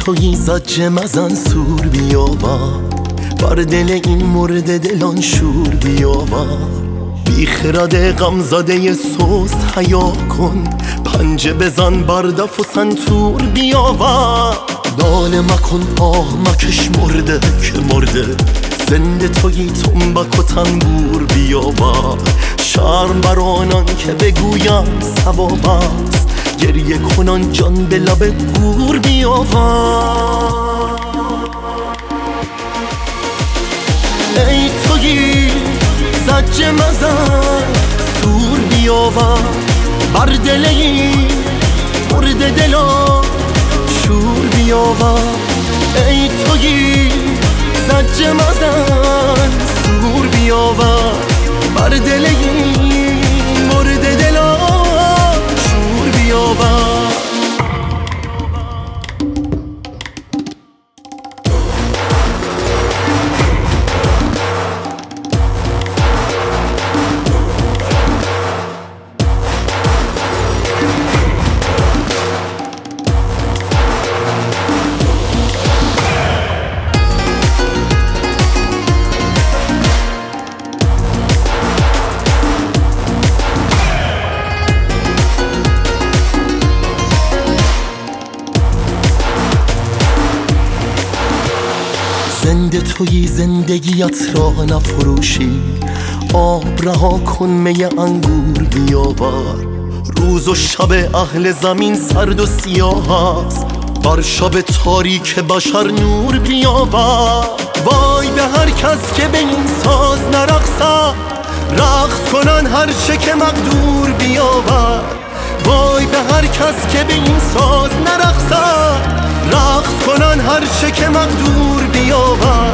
تویی زجه مزن سور بیاور، بر دل این مرد دلان شور بیاور. بی خرد غمزده سست حیا کن، پنجه بزن بر دف و سنتور بیاور. ناله مکن آه مکش مرده که مرده، زنده تویی تنبک و تنبور بیاور. شرم بر آنان که بگویند ثواب است، گریه کنان جان به لب گور بیاور. ای تویی زجه مزن سور بیاور، بر دل این مرد دلا شور بیاور. ای تویی زجه مزن سور بیاور، بر دل این مرد دلا شور بیاور. زنده تویی زندگیت را نفروشی، آب رها کن می انگور بیاور. روز و شب اهل زمین سرد و سیاه است، بر شب تاریک بشر نور بیاور. وای به هر کس که به این ساز نرقصد، رقص کنن هر چه که مقدور بیاور. وای به هر کس که به این ساز نرقصد، رقص کنن هر چه که مقدور بیاور.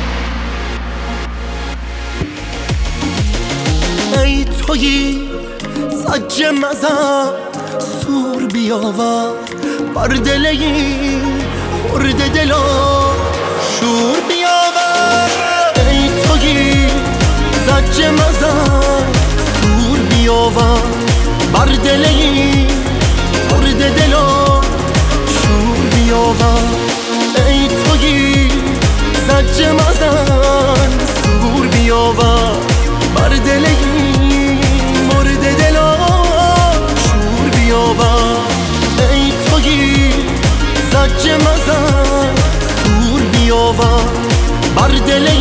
ای تویی زجه مزن سور بیاور، بر دل این مرد دلا شور بیاور. ای تویی زجه مزن سور بیاور، بر دل این مرد دلا شور بیاور. ای تویی زجه مزن سور بیاور، بر دل این مرد دلا شور بیاور. ای تویی زجه مزن سور بیاور، بر دل